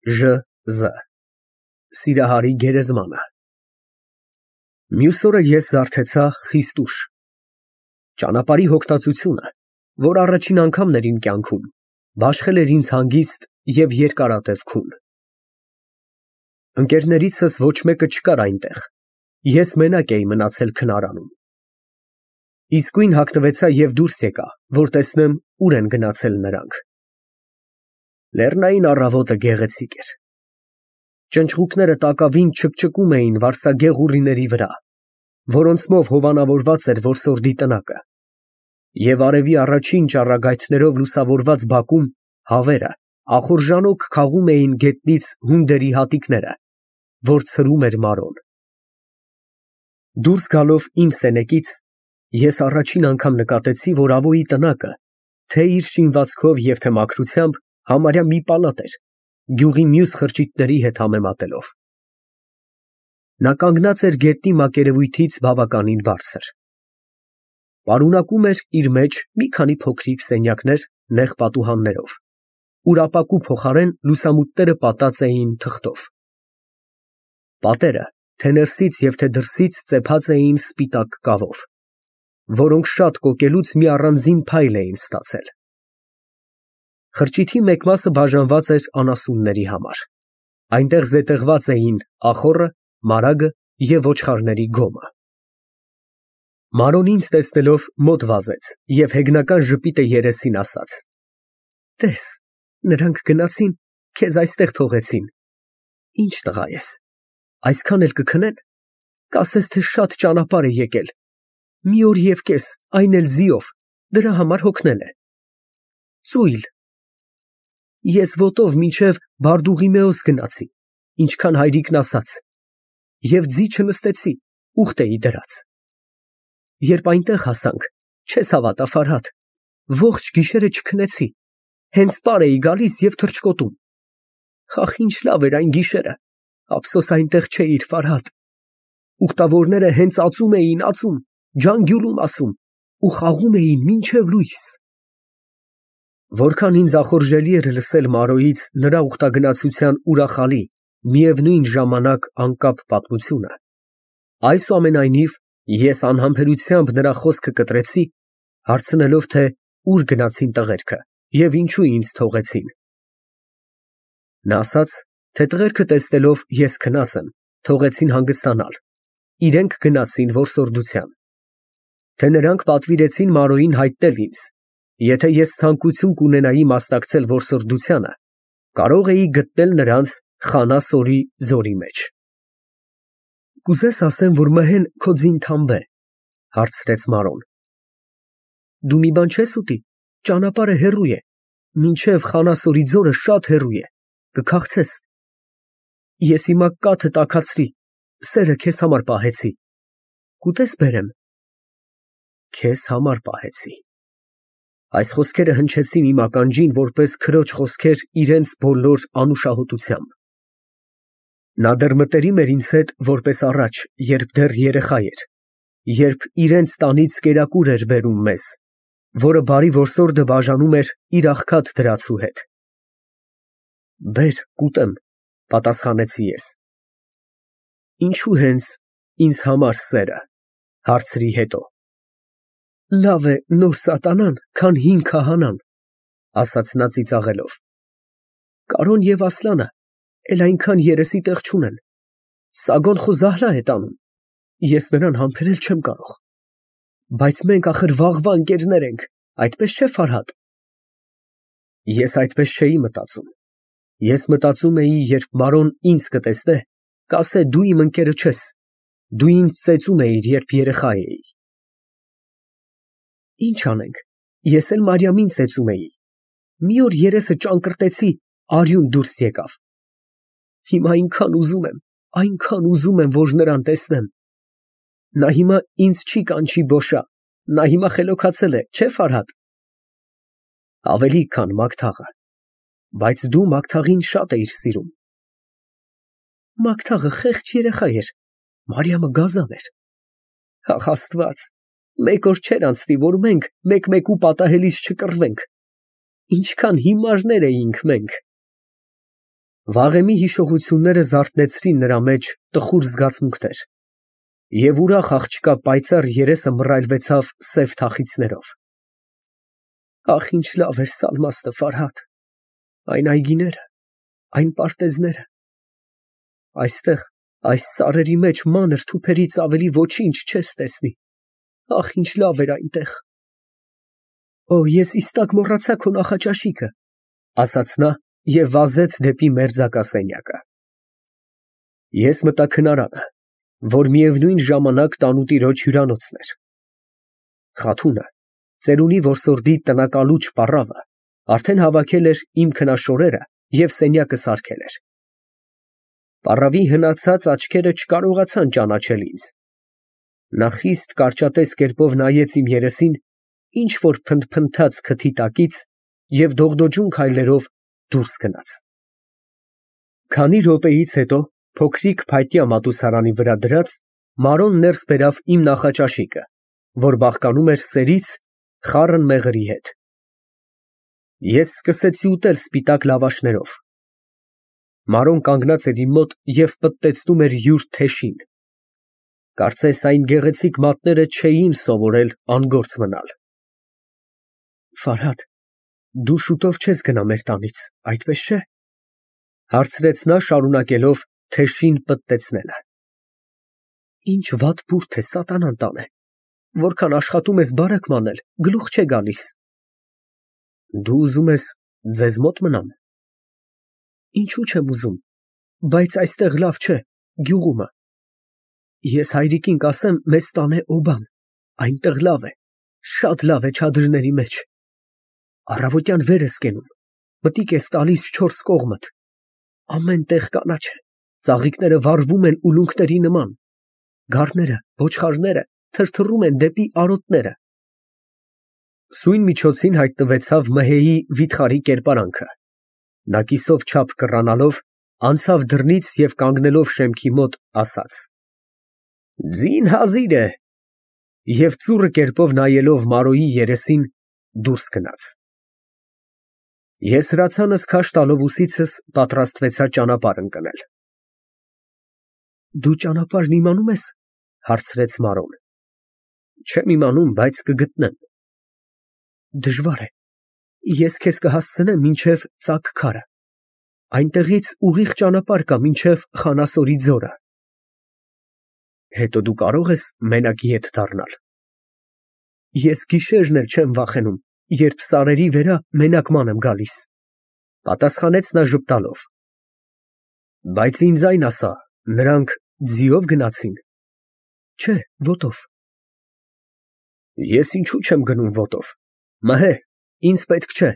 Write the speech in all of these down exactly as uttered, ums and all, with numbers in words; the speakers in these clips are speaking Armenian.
Ժ Զ Սիրահարի գերեզմանը։ Մյուս օրը ես զարթեցա խիստ ուշ։ Ճանապարհի հոգնածությունը, որ առաջին անգամն էր իմ կյանքում, բաշխել էր ինձ հանգիստ և երկարատև քուն։ Ընկերներիցս ոչ մեկը չկար այնտեղ, ես մենակ էի մնացել քնարանում։ Իսկույն հագնվեցա և դուրս եկա, որ տեսնեմ ուր են գնացել նրանք։ Լեռնային առավոտը գեղեցիկ էր։ Ճնճղուկները տակավին չկչկում էին վարսագեղ ուռիների վրա, որոնցմով հովանավորված էր որսորդի տնակը, և արևի առաջին ճառագայթներով լուսավորված բակում հավերը ախորժանոք քաղում էին գետնից հունդերի հատիկները, որ ցրում էր մարոն։ Դուրս գալով իմ սենյակից, ես առաջին անգամ նկատեցի, որ Ավոյի տնակը, թե իր շինվածքով և թե մաքրությամբ, համարյա մի պալատ էր, գյուղի մյուս խրճիթների հետ համեմատելով։ Նա կանգնած էր գետնի մակերևույթից բավականին բարձր։ Պարունակում էր իր մեջ մի քանի փոքրիկ սենյակներ նեղ պատուհաններով, ուր ապակու փոխարեն լուսամուտները պատած էին թղթով։ Պատերը թե ներսից և թե դրսից ծեփած էին սպիտակ կավով, որոնք շատ կոկելուց մի առանձին փայլ էին ստացել։ Խրճիթի մեկ մասը բաժանված էր անասունների համար, այնտեղ զետեղված էին ախոռը, մարագը և ոչխարների գոմը։ Մանոն ինձ տեսնելով մոտ վազեց և հեգնական ժպիտը երեսին ասաց. «Տես, նրանք գնացին, քեզ այստեղ թողեցին։ Ինչ տղա ես, այսքան էլ կքնեն, կասես, թե շատ ճանապարհ է եկել, մի օր և կես, այն էլ ձիով, դրա համար հոգնել է։ Ծույլ։ Ես ոտով մինչև Բարդուղիմեոս գնացի, ինչքան հայրիկն ասաց, և ձի չնստեցի, ուխտ էի դրած։ Երբ այնտեղ հասանք, չես հավատա, Ֆարհադ, ողջ գիշերը չքնեցի, հենց պար էի գալիս և թռչկոտում։ Ախ, ինչ լավ էր այն գիշերը, ափսոս այնտեղ չէիր, Ֆարհադ։ Ուխտավորները հենց ածում էին ածում, ջանգյուլում ասում ու խաղում էին մինչև լույս»։ Որքան ինձ ախորժելի էր լսել Մարոյից նրա ուխտագնացության ուրախալի, միևնույն ժամանակ անկապ պատմությունը, այսուամենայնիվ ես անհամբերությամբ նրա խոսքը կտրեցի, հարցնելով, թե ուր գնացին տղերքը և ինչու ինձ թողեցին։ Նա ասաց, թե տղերքը տեսնելով ես քնած եմ, թողեցին հանգստանալ, իրենք գնացին որսորդության, թե նրանք պատվիրեցին Մարոյին հայտնել ինձ, եթե ես ցանկություն կունենայի մասնակցել որսորդությանը, կարող էի գտնել նրանց Խանա Սորի ձորի մեջ։ «Կուզես ասեմ, որ մհեն քո ձին թամբ է, ֊ հարցրեց Մարոն։ ֊ Դու մի բան չես ուտի, ճանապարհը հեռու է, մինչև Խանա Սորի ձորը շատ հեռու է, կքաղցես։ Ես հիմա կաթը տաքացրի, սերը քեզ համար պահեցի, կուտես բերեմ։ Քեզ համար պահեցի։ Այս խոսքերը հնչեցին իմ ականջին որպես քրոջ խոսքեր իրենց բոլոր անուշահոտությամբ։ Նա դեռ մտերիմ էր ինձ հետ որպես առաջ, երբ դեռ երեխա էր, երբ իրենց տանից կերակուր էր բերում մեզ, որը բարի որսորդը բաժանում էր իր աղքատ դրացու հետ։ Բեր, կուտեմ, ֊ պատասխանեցի ես։ Ինչո՞ւ հենց ինձ համար սերը, ֊ հարցրի հետո։ Լավ է նոր սատանան, քան հին քահանան, ֊ ասաց նա ծիծաղելով։ Կարոն և Ասլանը էլ այնքան երեսի տեղ չունեն, Սագոն խո Զահլա է տանում, ես նրան համբերել չեմ կարող, բայց մենք ախր վաղվա ընկերներ ենք, այդպես չէ՞, Ֆարհադ։ Ես այդպես չէի մտածում։ Ես մտածում էի, երբ Մարոն ինձ կտեսնե, կասե դու իմ ընկերը չես, դու ինձ ծեծում էիր, երբ երեխա էի։ Ինչ անենք, ես էլ Մարիամին ծեծում էի։ Մի օր երեսը ճանկռտեցի, արյուն դուրս եկավ։ Հիմա այնքան ուզում եմ, այնքան ուզում եմ, որ նրան տեսնեմ։ Նա հիմա ինձ չի կանչի Բոշա, նա հիմա խելոքացել է, չէ՞, Ֆարհադ։ Ավելի, քան Մագթաղը, բայց դու Մագթաղին շատ էիր սիրում։ Մագթաղը խեղճ երեխա էր, Մարիամը գազան էր։ Ախ, Աստված, մեկ օր չէր անցնի, որ մենք մեկ֊մեկու պատահելիս չկռվենք։ Ինչքան հիմարներ էինք մենք։ Վաղեմի հիշողությունները զարթնեցրին նրա մեջ տխուր զգացմունքներ, և ուրախ աղջկա պայծառ երեսը մռայլվեցավ սև թախիծներով։ Ախ, ինչ լավ էր Սալմաստը, Ֆարհադ, այն այգիները, այն պարտեզները։ Այստեղ, այս սարերի մեջ մանր թուփերից ավելի ոչինչ չես տեսնի։ Ախ, ինչ լավ էր այնտեղ։ Օ, ես իստակ մոռացա քո նախաճաշիկը, ասաց նա և վազեց դեպի մերձակա սենյակը։ Ես մտա քնարանը, որ միևնույն ժամանակ տանուտիրոջ հյուրանոցն էր։ Խաթունը, ծերունի որսորդի տնակալուչ պառավը, արդեն հավաքել էր իմ քնաշորերը և սենյակը սարքել էր։ Պառավի հնացած աչքերը չկարողացան ճանաչել ինձ։ Նա խիստ կարճատես կերպով նայեց իմ երեսին, ինչ որ փնթփնթաց քթի տակից և դողդոջուն քայլերով դուրս գնաց։ Քանի րոպեից հետո, փոքրիկ փայտյա մատուցարանի վրա դրած, Մարոն ներս բերավ իմ նախաճաշիկը, որ բաղկանում էր սերից, խառն մեղրի հետ։ Ես սկսեցի ուտել սպիտակ լավաշներով։ Մարոն կանգնած էր իմ մոտ և պտտեցնում էր յուր թեշին։ Կարծես այն գեղեցիկ մատները չէին սովորել անգործ մնալ։ Ֆարհադ, դու շուտով չես գնա մեր տանից, այդպես չէ՞, հարցրեց նա, շարունակելով թեշին պտտեցնելը։ Ինչ վատ բուրդ է, սատանան տանե, որքան աշխատում ես բարակ մանել, գլուխ չէ գալիս։ Դու ուզում ես ձեզ մոտ մնամ։ Ինչու չեմ ուզում, բայց այստեղ լավ չէ, գյուղումը։ Ես հայրիկին կասեմ մեզ տանե օբան, այնտեղ լավ է, շատ լավ է չադրների մեջ։ Առավոտյան վեր ես կենում, մտիկ ես տալիս չորս կողմդ, ամեն տեղ կանաչ է, ծաղիկները վառվում են ուլունքների նման, գառները, ոչխարները թրթռում են դեպի արոտները։ Սույն միջոցին հայտնվեցավ Մհեի վիթխարի կերպարանքը։ Նա կիսով չափ կռանալով, անցավ դռնից և կանգնելով շեմքի մոտ, ասաց. Ձին հազիր է, և ծուռը կերպով նայելով Մարոյի երեսին, դուրս գնաց։ Ես հրացանս քաշ տալով ուսիցս, պատրաստվեցա ճանապարհ ընկնել։ Դու ճանապարհն իմանում ես, հարցրեց Մարոն։ Չեմ իմանում, բայց կգտնեմ։ Դժվար է, ես քեզ կհասցնեմ մինչև Ծակ քարը, այնտեղից ուղիղ ճանապարհ կա մինչև Խանասորի ձորը։ Հետո դու կարող ես մենակ ետ դառնալ։ Ես գիշերն էլ չեմ վախենում, երբ սարերի վերա մենակ ման եմ գալիս, պատասխանեց նա ժպտալով։ Բայց ինձ այն ասա, նրանք ձիով գնացի՞ն։ Չէ, ոտով։ Ես ինչու չեմ գնում ոտով, Մհե, ինձ պետք չէ։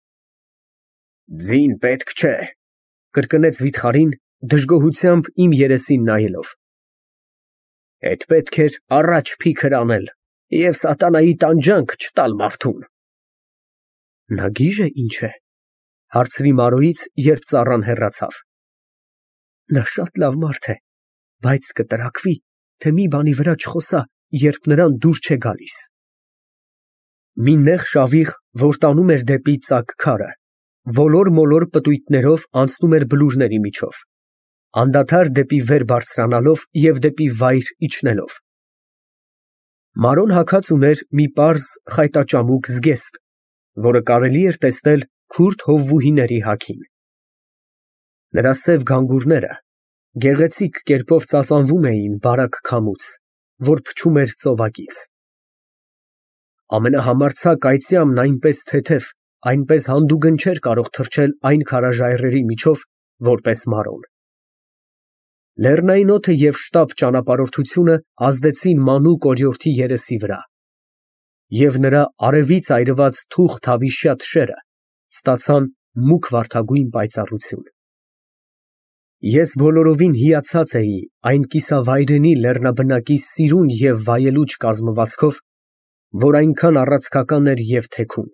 Ձին պետք չէ, կրկնեց վիթխարին, դժգոհությամբ իմ երեսին նայելով։ Էդ պետք էր առաջ փիքր անել և սատանայի տանջանք չտալ մարդուն։ Նա գիժ է, ինչ է, հարցրի Մարոյից, երբ ծառան հեռացավ։ Նա շատ լավ մարդ է, բայց կտրաքվի, թե մի բանի վրա չխոսա, երբ նրան դուր չէ գալիս։ Մի նեղ շավիղ, որ տանում էր դեպի Ծակ քարը, ոլոր-մոլոր պտույտներով անցնում էր բլուրների միջով, անդադար դեպի վեր բարձրանալով և դեպի վայր իջնելով։ Մարոն հագած ուներ մի պարզ խայտաճամուկ զգեստ, որը կարելի էր տեսնել քուրդ հովվուհիների հագին։ Նրա սև գանգուրները գեղեցիկ կերպով ծածանվում էին բարակ քամուց, որ փչում էր ծովակից։ Ամենահամարձակ այծյամն այնպես թեթև, այնպես հանդուգն չէր կարող թռչել այն քարաժայռերի միջով, որպես Մարոն։ Լեռնային օդը և շտապ ճանապարհորդությունը ազդեցին մանուկ օրիորդի երեսի վրա, և նրա արևից այրված թուղթ հավիշյա թշերը ստացան մուգ վարդագույն պայծառություն։ Ես բոլորովին հիացած էի այն կիսավայրենի լեռնաբնակի սիրուն և վայելուչ կազմվածքով, որ այնքան առացքական էր և թեքուն։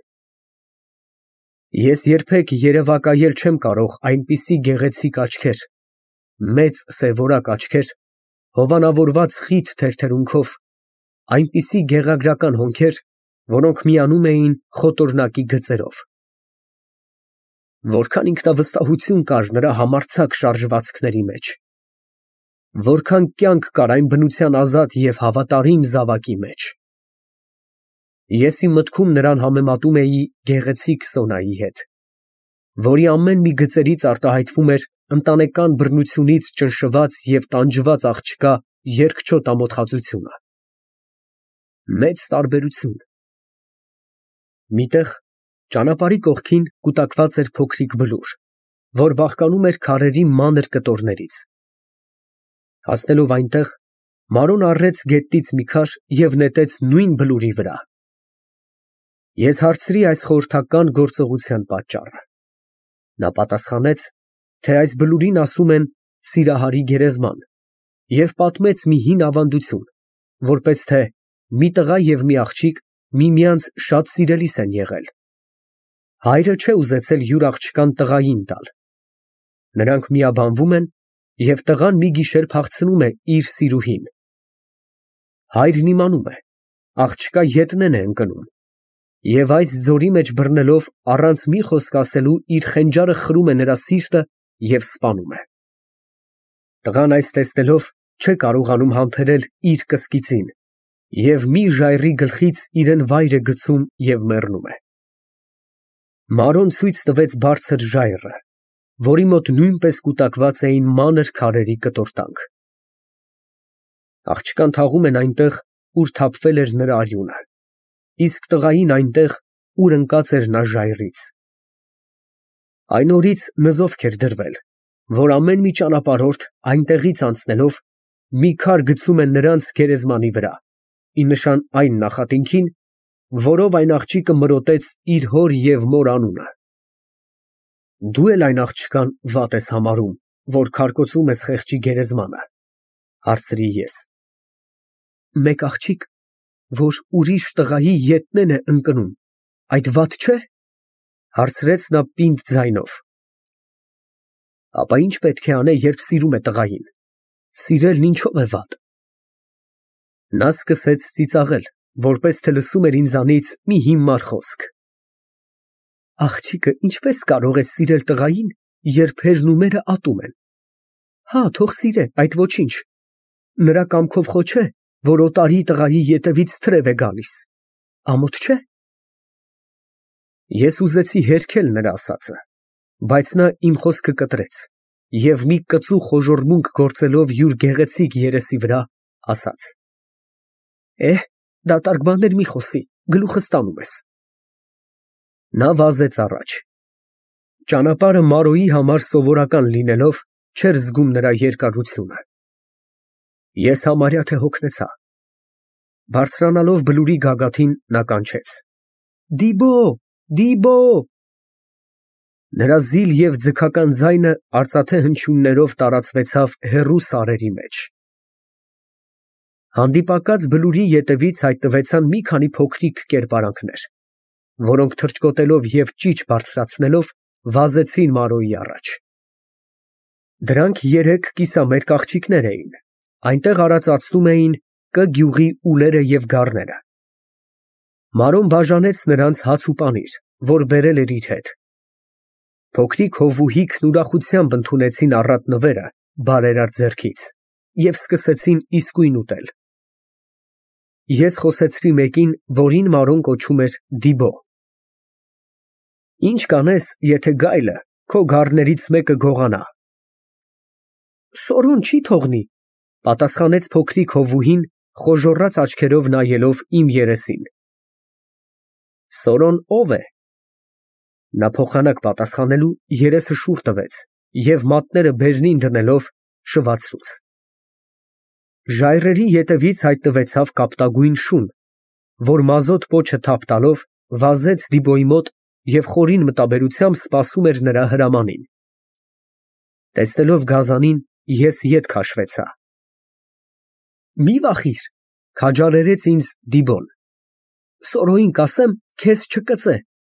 Ես երբեք երևակայել չեմ կարող այնպիսի գեղեցիկ աչքեր, մեծ սևորակ աչքեր, հովանավորված խիտ թերթերունքով, այնպիսի գեղագրական հոնքեր, որոնք միանում էին խոտորնակի գծերով։ Որքան ինքնավստահություն կար նրա համարձակ շարժվածքների մեջ, որքան կյանք կար այն բնության ազատ և հավատարիմ զավակի մեջ։ Ես իմ մտքում նրան համեմատում էի գեղեցիկ Սոնայի հետ, որի ամեն մի գծերից արտահայտվում էր ընտանեկան բռնությունից ճնշված և տանջված աղջկա երկչոտ ամոթխածությունը։ Մեծ տարբերություն։ Մի տեղ ճանապարհի կողքին կուտակված էր փոքրիկ բլուր, որ բաղկանում էր քարերի մանր կտորներից։ Հասնելով այնտեղ, Մարոն առեց գետնից մի քար և նետեց նույն բլուրի վրա։ Ես հարցրի այս խորհրդական գործողության պատճառը։ Նա պատասխանեց, թե այս բլուրին ասում են Սիրահարի գերեզման, և պատմեց մի հին ավանդություն, որպես թե մի տղա և մի աղջիկ միմյանց շատ սիրելիս են եղել։ Հայրը չէ ուզեցել յուր աղջկան տղային տալ։ Նրանք միաբանվում են, և տղան մի գիշեր փախցնում է իր սիրուհին։ Հայրն իմանում է, աղջկա ետնեն է ընկնում, և այս ձորի մեջ բռնելով, առանց մի խոսք ասելու իր խենջարը խրում է նրա սիրտը և սպանում է։ Տղան այս տեսնելով չէ կարողանում համբերել իր կսկիծին և մի ժայռի գլխից իրեն վայր է գցում և մեռնում է։ Մարոն ցույց տվեց բարձր ժայռը, որի մոտ նույնպես կուտակված էին մանր քարերի կտորտանք։ Աղջկան թաղում են այնտեղ, ուր թափվել էր նրա արյունը, իսկ տղային այնտեղ, ուր ընկած էր նա ժայռից։ Այն օրից նզովք էր դրվել, որ ամեն մի ճանապարհորդ այնտեղից անցնելով մի քար գցում է նրանց գերեզմանի վրա, ի նշան այն նախատինքին, որով այն աղջիկը մրոտեց իր հոր և մոր անունը։ Դու էլ այն աղջկան վատ ես համարում, որ քարկոծում ես խեղճի գերեզմանը, հարցրի ես։ Մեկ աղջիկ, որ ուրիշ տղայի ետնեն է ընկնում, այդ վատ չէ՞, հարցրեց նա պինդ ձայնով։ Ապա ինչ պետք է անե, երբ սիրում է տղային, սիրելն ինչո՞վ է վատ։ Նա սկսեց ծիծաղել, որպես թե լսում էր ինձանից մի հիմար խոսք։ Աղջիկը ինչպես կարող է սիրել տղային, երբ հերն ու մերը ատում են։ Հա, թող սիրե, այդ ոչինչ։ Նրա կամքով խո չէ, որ օտարի տղայի ետևից թրև է գալիս։ Ամոթ չէ։ Ես ուզեցի հերքել նրա ասածը, բայց նա իմ խոսքը կտրեց և մի կծու խոժոռմունք գործելով յուր գեղեցիկ երեսի վրա, ասաց. Էհ, դատարկ բաներ մի խոսի, գլուխս տանում ես։ Նա վազեց առաջ։ Ճանապարհը Մարոյի համար սովորական լինելով, չէր զգում նրա երկարությունը։ Ես համարյա թե հոգնեցա։ Բարձրանալով բլուրի գագաթին, նա կանչեց. Դիբո, Դիբո։ Նրա զիլ և ձգական ձայնը արծաթե հնչյուններով տարածվեցավ հեռու սարերի մեջ։ Հանդիպակաց բլուրի ետևից հայտնվեցան մի քանի փոքրիկ կերպարանքներ, որոնք թռչկոտելով և ճիչ բարձրացնելով, վազեցին Մարոյի առաջ։ Դրանք երեք կիսամերկ աղջիկներ էին, այնտեղ արածացնում էին Կ գյուղի ուլերը և գառները։ Մարոն բաժանեց նրանց հաց ու պանիր, որ բերել էր իր հետ։ Փոքրիկ հովուհիկն ուրախությամբ ընդունեցին առատ նվերը բարերար ձեռքից և սկսեցին իսկույն ուտել։ Ես խոսեցրի մեկին, որին Մարոն կոչում էր Դիբո։ Ինչ կանես, եթե գայլը քո գառներից մեկը գողանա։ Սորոն չի թողնի, պատասխանեց փոքրիկ հովուհին, խոժոռած աչքերով նայելով իմ երեսին։ Սորոն ո՞վ է։ Նա փոխանակ պատասխանելու երեսը շուռ տվեց և մատները բերնին դնելով շվացրուց։ Ժայռերի ետևից հայտնվեցավ կապտագույն շուն, որ մազոտ պոչը թափ տալով վազեց Դիբոյի մոտ և խորին մտաբերությամբ սպասում էր նրա հրամանին։ Տեսնելով գազանին, ես ետ քաշվեցա։ Մի վախիր, քաջալերեց ինձ Դիբոն։ Սորոյին կասեմ, քեզ չկծե։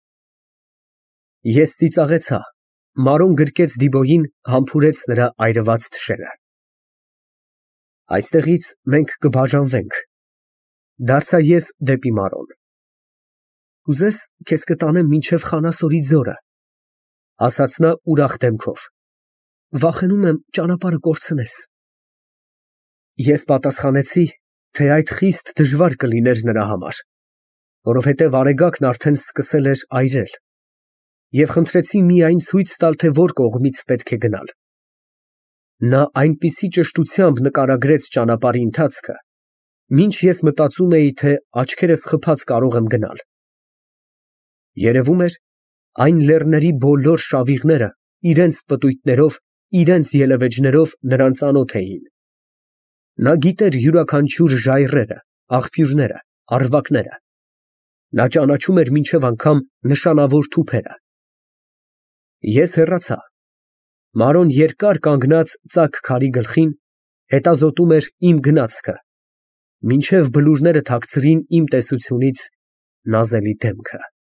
Ես ծիծաղեցա։ Մարոն գրկեց Դիբոյին, համբուրեց նրա այրված թշերը։ Այստեղից մենք կբաժանվենք, դարձա ես դեպի Մարոն։ Կուզես, քեզ կտանեմ մինչև Խանասորի ձորը։ ասաց նա ուրախ դեմքով։ Վախենում եմ ճանապարհը կորցնես։ Ես պատասխանեցի, թե այդ խիստ դժվար կլիներ նրա համար, որովհետև Արեգակն արդեն սկսել էր այրել, և խնդրեցի միայն ցույց տալ, թե որ կողմից պետք է գնալ։ Նա այնպիսի ճշտությամբ նկարագրեց ճանապարհի ընթացքը, մինչ ես մտածում էի, թե աչքերս խփած կարող եմ գնալ։ Երևում էր, այն լեռների բոլոր շավիղները իրենց պտույտներով, իրենց ելևէջներով նրան ծանոթ էին։ Նա գիտեր յուրաքանչյուր ժայռերը, աղբյուրները, առվակները։ Նա ճանաչում էր մինչև անգամ նշանավոր թուփերը։ Ես հեռացա։ Մարոն երկար կանգնած ծակ քարի գլխին, հետազոտում էր իմ գնացքը, մինչև բլուրները թաքցրին իմ տեսությունից նազելի դեմքը։